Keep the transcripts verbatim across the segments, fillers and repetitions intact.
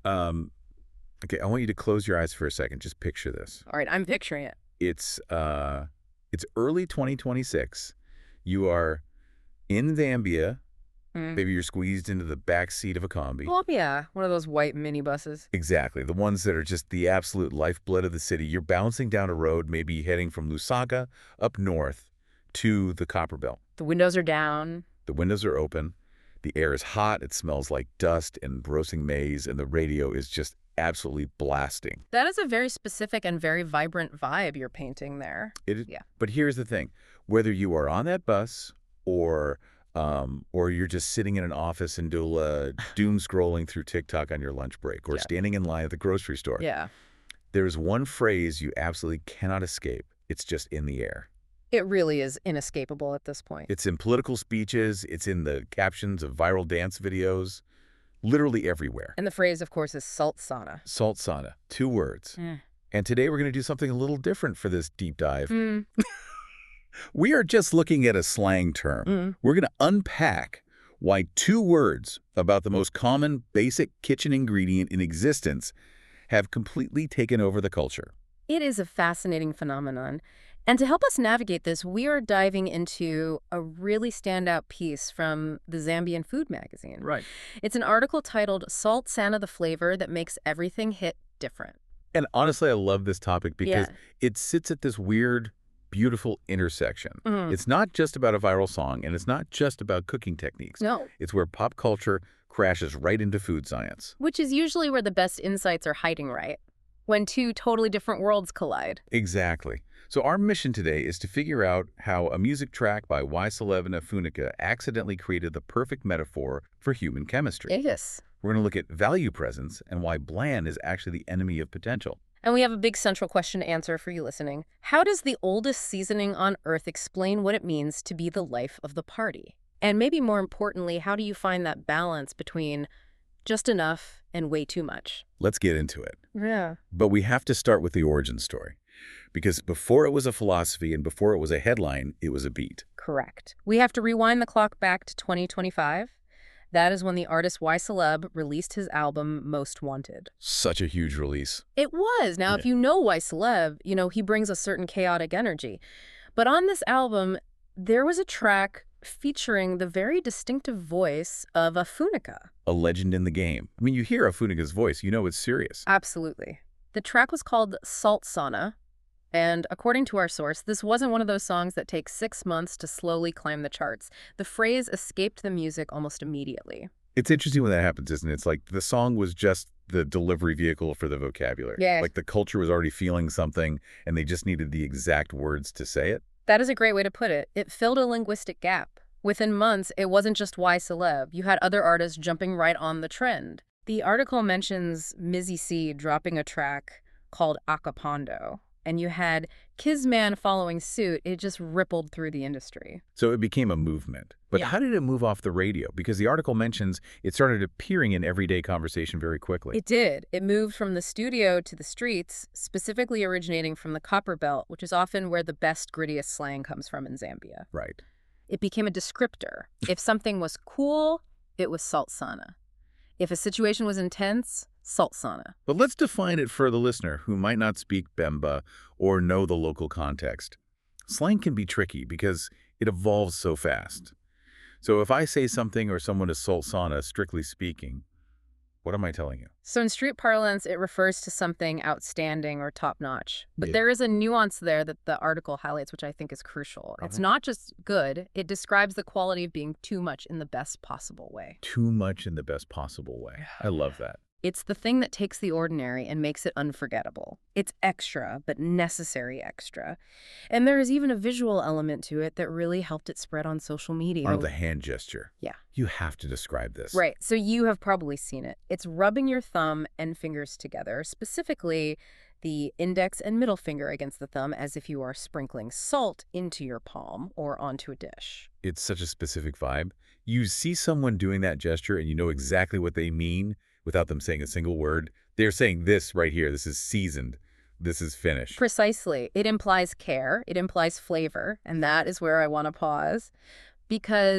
Um, okay, I want you to close your eyes for a second. Just picture this. All right, I'm picturing it. It's uh, it's early twenty twenty-six. You are in Zambia. Mm. Maybe you're squeezed into the back seat of a combi. Oh, yeah, one of those white minibuses. Exactly, the ones that are just the absolute lifeblood of the city. You're bouncing down a road, maybe heading from Lusaka up north to the Copperbelt. The windows are down. The windows are open. The air is hot. It smells like dust and roasting maize, and the radio is just absolutely blasting. That is a very specific and very vibrant vibe you're painting there. It is, Yeah. But here's the thing. Whether you are on that bus or um, or you're just sitting in an office and do, uh, doom scrolling through TikTok on your lunch break or Yeah. standing in line at the grocery store, Yeah. there's one phrase you absolutely cannot escape. It's just in the air. It really is inescapable at this point. It's in political speeches. It's in the captions of viral dance videos. Literally everywhere. And the phrase, of course, is salt sauna. Salt sauna. Two words. Mm. And today we're going to do something a little different for this deep dive. Mm. We are just looking at a slang term. Mm. We're going to unpack why two words about the most common basic kitchen ingredient in existence have completely taken over the culture. It is a fascinating phenomenon. And to help us navigate this, we are diving into a really standout piece from the Zambian Food Magazine. Right. It's an article titled Salt Sana, the Flavor That Makes Everything Hit Different. And honestly, I love this topic because Yeah. it sits at this weird, beautiful intersection. Mhm. It's not just about a viral song, and it's not just about cooking techniques. No. It's where pop culture crashes right into food science. Which is usually where the best insights are hiding, right? When two totally different worlds collide. Exactly. So our mission today is to figure out how a music track by Waisalevina Funica accidentally created the perfect metaphor for human chemistry. Yes. We're going to look at value presence and why bland is actually the enemy of potential. And we have a big central question to answer for you listening. How does the oldest seasoning on Earth explain what it means to be the life of the party? And maybe more importantly, how do you find that balance between just enough and way too much? Let's get into it. Yeah. But we have to start with the origin story. Because before it was a philosophy and before it was a headline, it was a beat. Correct. We have to rewind the clock back to twenty twenty-five. That is when the artist YCeleb released his album Most Wanted. Such a huge release. It was. Now, Yeah. if you know YCeleb, you know he brings a certain chaotic energy. But on this album, there was a track featuring the very distinctive voice of a Funica. A legend in the game. I mean, you hear a Funica's voice, you know it's serious. Absolutely. The track was called Salt Sauna. And according to our source, this wasn't one of those songs that take six months to slowly climb the charts. The phrase escaped the music almost immediately. It's interesting when that happens, isn't it? It's like the song was just the delivery vehicle for the vocabulary. Yeah. Like the culture was already feeling something and they just needed the exact words to say it. That is a great way to put it. It filled a linguistic gap. Within months, it wasn't just YCeleb. You had other artists jumping right on the trend. The article mentions Mizzy C dropping a track called Akapondo. And you had Kizman following suit. It just rippled through the industry. So it became a movement. But Yeah. how did it move off the radio? Because the article mentions it started appearing in everyday conversation very quickly. It did. It moved from the studio to the streets, specifically originating from the Copperbelt, which is often where the best, grittiest slang comes from in Zambia. Right. It became a descriptor. If something was cool, it was salt sauna. If a situation was intense, salt sauna. But let's define it for the listener who might not speak Bemba or know the local context. Slang can be tricky because it evolves so fast. So if I say something or someone is salt sauna, strictly speaking, what am I telling you? So in street parlance, it refers to something outstanding or top-notch. But Yeah. there is a nuance there that the article highlights, which I think is crucial. It's Okay. not just good. It describes the quality of being too much in the best possible way. Too much in the best possible way. I love that. It's the thing that takes the ordinary and makes it unforgettable. It's extra, but necessary extra. And there is even a visual element to it that really helped it spread on social media. Oh, the hand gesture. Yeah. You have to describe this. Right, so you have probably seen it. It's rubbing your thumb and fingers together, specifically the index and middle finger against the thumb as if you are sprinkling salt into your palm or onto a dish. It's such a specific vibe. You see someone doing that gesture and you know exactly what they mean without them saying a single word. They're saying this right here. This is seasoned. This is finished. Precisely. It implies care. It implies flavor. And that is where I want to pause. Because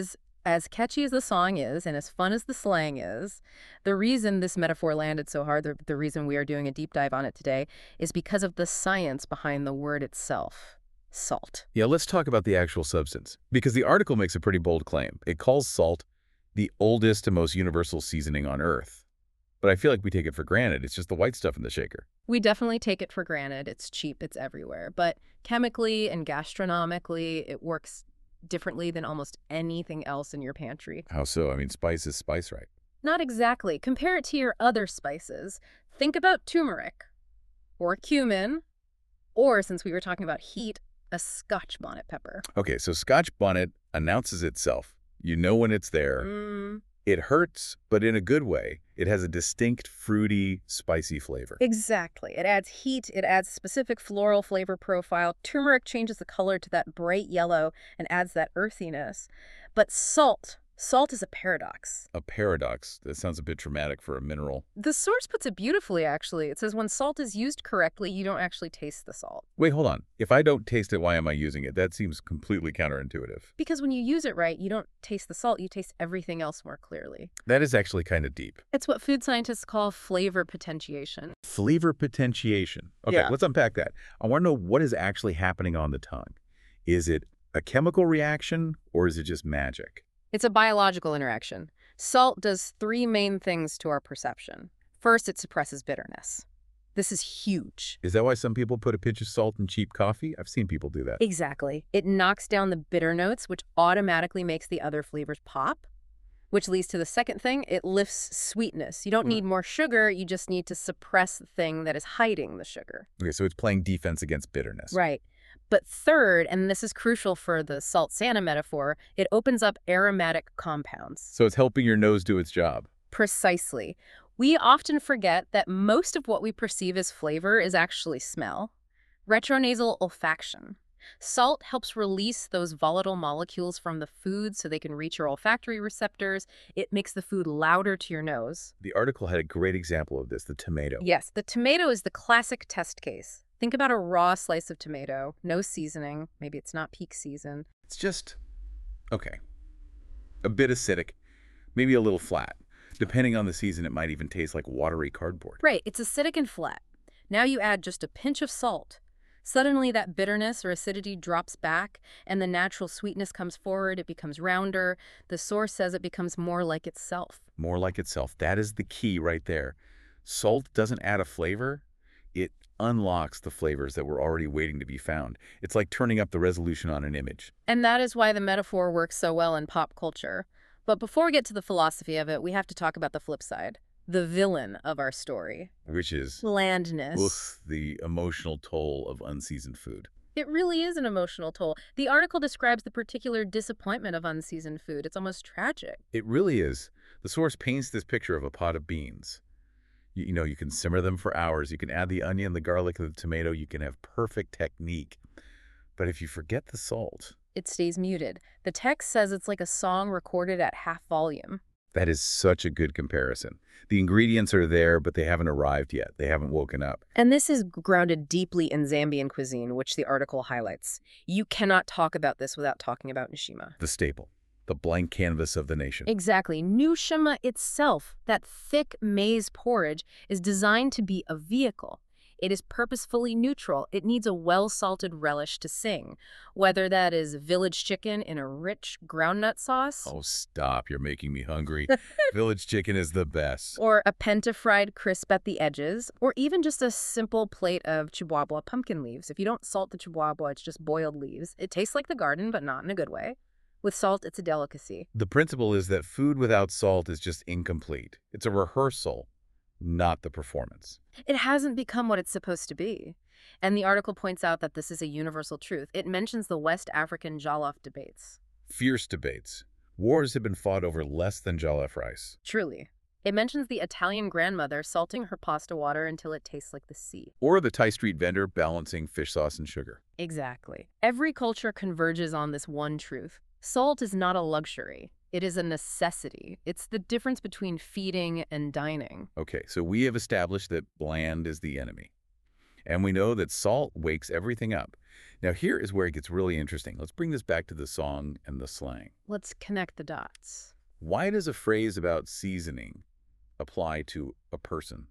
As catchy as the song is and as fun as the slang is, the reason this metaphor landed so hard, the, the reason we are doing a deep dive on it today, is because of the science behind the word itself, salt. Yeah, let's talk about the actual substance, because the article makes a pretty bold claim. It calls salt the oldest and most universal seasoning on Earth. But I feel like we take it for granted. It's just the white stuff in the shaker. We definitely take it for granted. It's cheap, it's everywhere. But chemically and gastronomically, it works differently than almost anything else in your pantry. How so? I mean, spice is spice, right? Not exactly. Compare it to your other spices. Think about turmeric, or cumin, or, since we were talking about heat, a Scotch bonnet pepper. Okay, so Scotch bonnet announces itself. You know when it's there. Mm. It hurts, but in a good way. It has a distinct, fruity, spicy flavor. Exactly. It adds heat, it adds specific floral flavor profile. Turmeric changes the color to that bright yellow and adds that earthiness. But salt, salt is a paradox. A paradox. That sounds a bit dramatic for a mineral. The source puts it beautifully, actually. It says when salt is used correctly, you don't actually taste the salt. Wait, hold on. If I don't taste it, why am I using it? That seems completely counterintuitive. Because when you use it right, you don't taste the salt, you taste everything else more clearly. That is actually kind of deep. It's what food scientists call flavor potentiation. Flavor potentiation. Okay, Yeah. let's unpack that. I want to know what is actually happening on the tongue. Is it a chemical reaction or is it just magic? It's a biological interaction. Salt does three main things to our perception. First, it suppresses bitterness. This is huge. Is that why some people put a pinch of salt in cheap coffee? I've seen people do that. Exactly. It knocks down the bitter notes, which automatically makes the other flavors pop, which leads to the second thing. It lifts sweetness. You don't need more sugar. You just need to suppress the thing that is hiding the sugar. Okay, so it's playing defense against bitterness. Right. But third, and this is crucial for the salt Santa metaphor, it opens up aromatic compounds. So it's helping your nose do its job. Precisely. We often forget that most of what we perceive as flavor is actually smell. Retronasal olfaction. Salt helps release those volatile molecules from the food so they can reach your olfactory receptors. It makes the food louder to your nose. The article had a great example of this, the tomato. Yes, the tomato is the classic test case. Think about a raw slice of tomato, no seasoning, maybe it's not peak season. It's just, okay, a bit acidic, maybe a little flat. Depending on the season, it might even taste like watery cardboard. Right, it's acidic and flat. Now you add just a pinch of salt. Suddenly that bitterness or acidity drops back and the natural sweetness comes forward. It becomes rounder. The source says it becomes more like itself. More like itself. That is the key right there. Salt doesn't add a flavor. It unlocks the flavors that were already waiting to be found. It's like turning up the resolution on an image. And that is why the metaphor works so well in pop culture. But before we get to the philosophy of it, we have to talk about the flip side. The villain of our story. Which is, Blandness. oof, the emotional toll of unseasoned food. It really is an emotional toll. The article describes the particular disappointment of unseasoned food. It's almost tragic. It really is. The source paints this picture of a pot of beans. You, you know, you can simmer them for hours. You can add the onion, the garlic, the tomato. You can have perfect technique. But if you forget the salt, It stays muted. The text says it's like a song recorded at half volume. that is such a good comparison. The ingredients are there, but they haven't arrived yet. They haven't woken up. And this is grounded deeply in Zambian cuisine, which the article highlights. You cannot talk about this without talking about Nshima. The staple, the blank canvas of the nation. Exactly. Nshima itself, that thick maize porridge, is designed to be a vehicle. It is purposefully neutral. It needs a well-salted relish to sing, whether that is village chicken in a rich groundnut sauce, Oh, stop. You're making me hungry. Village chicken is the best. or a penta-fried crisp at the edges, or even just a simple plate of chihuahua pumpkin leaves. If you don't salt the chihuahua, it's just boiled leaves. It tastes like the garden, but not in a good way. With salt, it's a delicacy. The principle is that food without salt is just incomplete. It's a rehearsal, not the performance. It hasn't become what it's supposed to be. And the article points out that this is a universal truth. It mentions the West African jollof debates. Fierce debates. Wars have been fought over less than jollof rice. Truly. It mentions the Italian grandmother salting her pasta water until it tastes like the sea. Or the Thai street vendor balancing fish sauce and sugar. Exactly. Every culture converges on this one truth. Salt is not a luxury. It is a necessity. It's the difference between feeding and dining. Okay, so we have established that bland is the enemy. And we know that salt wakes everything up. Now, here is where it gets really interesting. Let's bring this back to the song and the slang. Let's connect the dots. Why does a phrase about seasoning apply to a person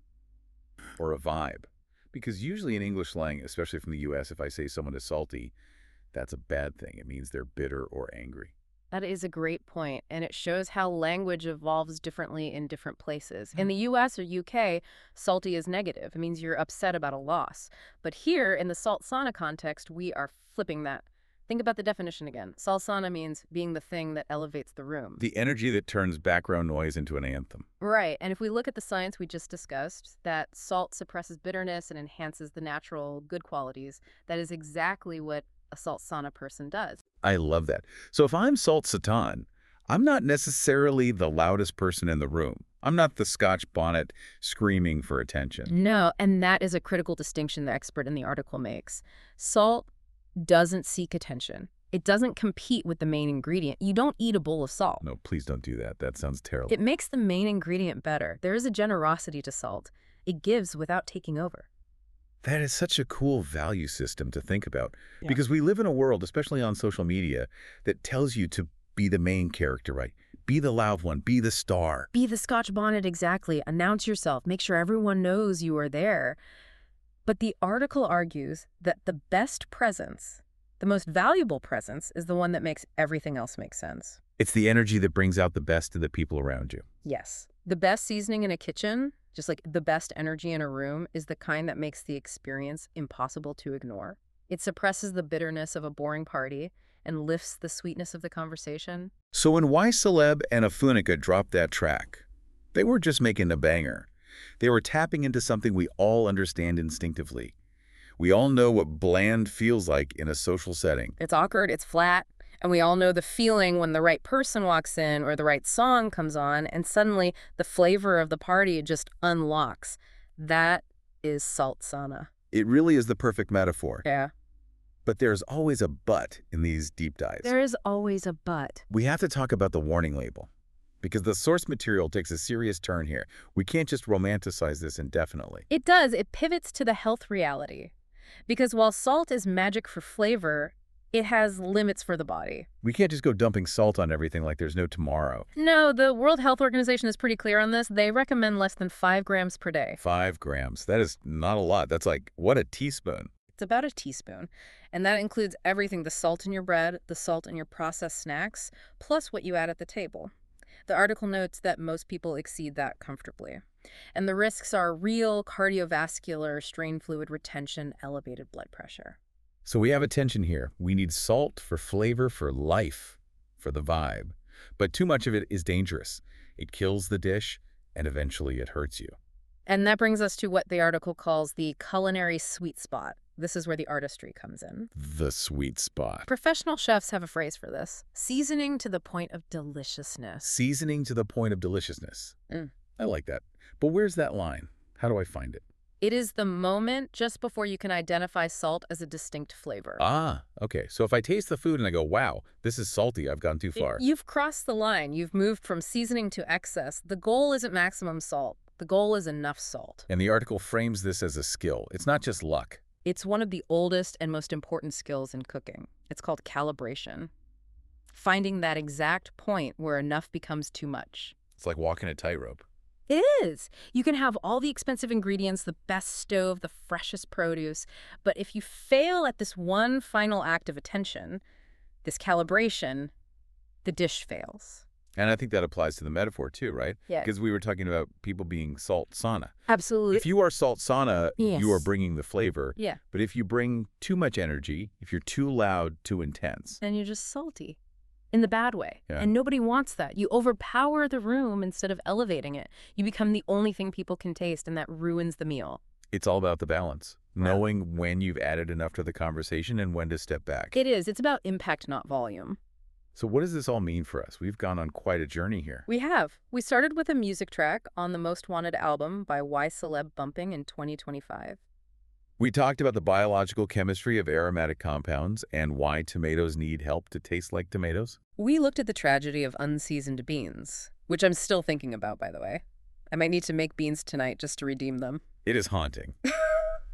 or a vibe? Because usually in English slang, especially from the U S, if I say someone is salty, that's a bad thing. It means they're bitter or angry. That is a great point, and it shows how language evolves differently in different places. In the U S or U K, salty is negative. It means you're upset about a loss. But here, in the salt-sana context, we are flipping that. Think about the definition again. Salt-sana means being the thing that elevates the room. The energy that turns background noise into an anthem. Right, and if we look at the science we just discussed, that salt suppresses bitterness and enhances the natural good qualities, that is exactly what a salt-sana person does. I love that. So if I'm Salt Satan, I'm not necessarily the loudest person in the room. I'm not the Scotch bonnet screaming for attention. No, and that is a critical distinction the expert in the article makes. Salt doesn't seek attention. It doesn't compete with the main ingredient. You don't eat a bowl of salt. No, please don't do that. That sounds terrible. It makes the main ingredient better. There is a generosity to salt. It gives without taking over. That is such a cool value system to think about. Yeah. Because we live in a world, especially on social media, that tells you to be the main character, right? Be the loud one. Be the star. Be the Scotch bonnet, exactly. Announce yourself. Make sure everyone knows you are there. But the article argues that the best presence, the most valuable presence, is the one that makes everything else make sense. It's the energy that brings out the best of the people around you. Yes. The best seasoning in a kitchen, just like the best energy in a room, is the kind that makes the experience impossible to ignore. It suppresses the bitterness of a boring party and lifts the sweetness of the conversation. So when Why Celeb and Afunica dropped that track, they weren't just making a banger. They were tapping into something we all understand instinctively. We all know what bland feels like in a social setting. It's awkward, it's flat, and we all know the feeling when the right person walks in or the right song comes on, and suddenly the flavor of the party just unlocks. That is salt-sana. It really is the perfect metaphor. Yeah. But there's always a but in these deep dives. There is always a but. We have to talk about the warning label, because the source material takes a serious turn here. We can't just romanticize this indefinitely. It does. It pivots to the health reality. Because while salt is magic for flavor, it has limits for the body. We can't just go dumping salt on everything like there's no tomorrow. No, the World Health Organization is pretty clear on this. They recommend less than five grams per day. Five grams. That is not a lot. That's like, what, a teaspoon? It's about a teaspoon. And that includes everything, the salt in your bread, the salt in your processed snacks, plus what you add at the table. The article notes that most people exceed that comfortably. And the risks are real cardiovascular, strain fluid retention, elevated blood pressure. So we have a tension here. We need salt for flavor, for life, for the vibe. But too much of it is dangerous. It kills the dish, and eventually it hurts you. And that brings us to what the article calls the culinary sweet spot. This is where the artistry comes in. The sweet spot. Professional chefs have a phrase for this. Seasoning to the point of deliciousness. Seasoning to the point of deliciousness. Mm. I like that. But where's that line? How do I find it? It is the moment just before you can identify salt as a distinct flavor. Ah, okay. So if I taste the food and I go, wow, this is salty, I've gone too far. You've crossed the line. You've moved from seasoning to excess. The goal isn't maximum salt. The goal is enough salt. And the article frames this as a skill. It's not just luck. It's one of the oldest and most important skills in cooking. It's called calibration. Finding that exact point where enough becomes too much. It's like walking a tightrope. It is. You can have all the expensive ingredients, the best stove, the freshest produce, but if you fail at this one final act of attention, this calibration, the dish fails. And I think that applies to the metaphor too, right? Yeah. Because we were talking about people being salt-sana. Absolutely. If you are salt-sana, Yes. you are bringing the flavor. Yeah. But if you bring too much energy, if you're too loud, too intense, And you're just salty. In the bad way. Yeah. And nobody wants that. You overpower the room instead of elevating it. You become the only thing people can taste, and that ruins the meal. it's all about the balance. Wow. Knowing when you've added enough to the conversation and when to step back. It is. It's about impact, not volume. So what does this all mean for us? We've gone on quite a journey here. We have. We started with a music track on the Most Wanted album by Why Celeb Bumping in twenty twenty-five. We talked about the biological chemistry of aromatic compounds and why tomatoes need help to taste like tomatoes. We looked at the tragedy of unseasoned beans, which I'm still thinking about, by the way. I might need to make beans tonight just to redeem them. It is haunting.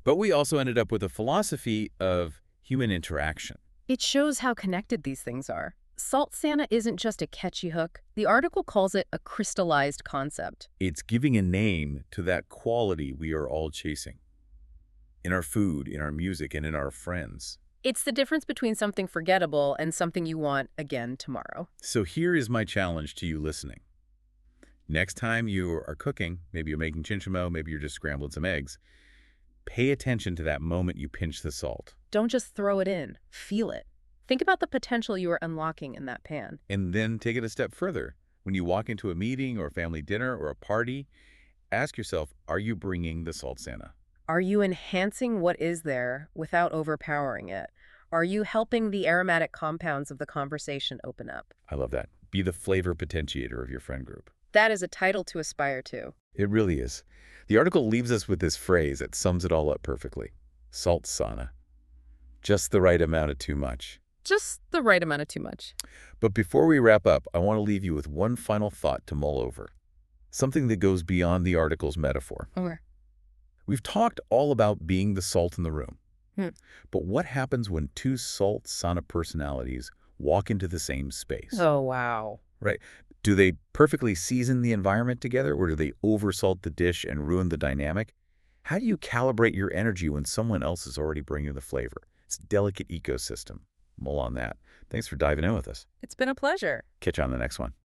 But we also ended up with a philosophy of human interaction. It shows how connected these things are. Salt Santa isn't just a catchy hook. The article calls it a crystallized concept. It's giving a name to that quality we are all chasing. In our food, in our music, and in our friends. It's the difference between something forgettable and something you want again tomorrow. So here is my challenge to you listening. Next time you are cooking, maybe you're making chinchamo, maybe you're just scrambling some eggs, pay attention to that moment you pinch the salt. Don't just throw it in. Feel it. Think about the potential you are unlocking in that pan. And then take it a step further. When you walk into a meeting or a family dinner or a party, ask yourself, are you bringing the Salt Santa? Are you enhancing what is there without overpowering it? Are you helping the aromatic compounds of the conversation open up? I love that. Be the flavor potentiator of your friend group. That is a title to aspire to. It really is. The article leaves us with this phrase that sums it all up perfectly. Salt Sana. Just the right amount of too much. Just the right amount of too much. But before we wrap up, I want to leave you with one final thought to mull over. Something that goes beyond the article's metaphor. Okay. We've talked all about being the salt in the room. Hmm. But what happens when two Salt Sana personalities walk into the same space? Oh, wow. Right. Do they perfectly season the environment together, or do they oversalt the dish and ruin the dynamic? How do you calibrate your energy when someone else is already bringing the flavor? It's a delicate ecosystem. Mull on that. Thanks for diving in with us. It's been a pleasure. Catch you on the next one.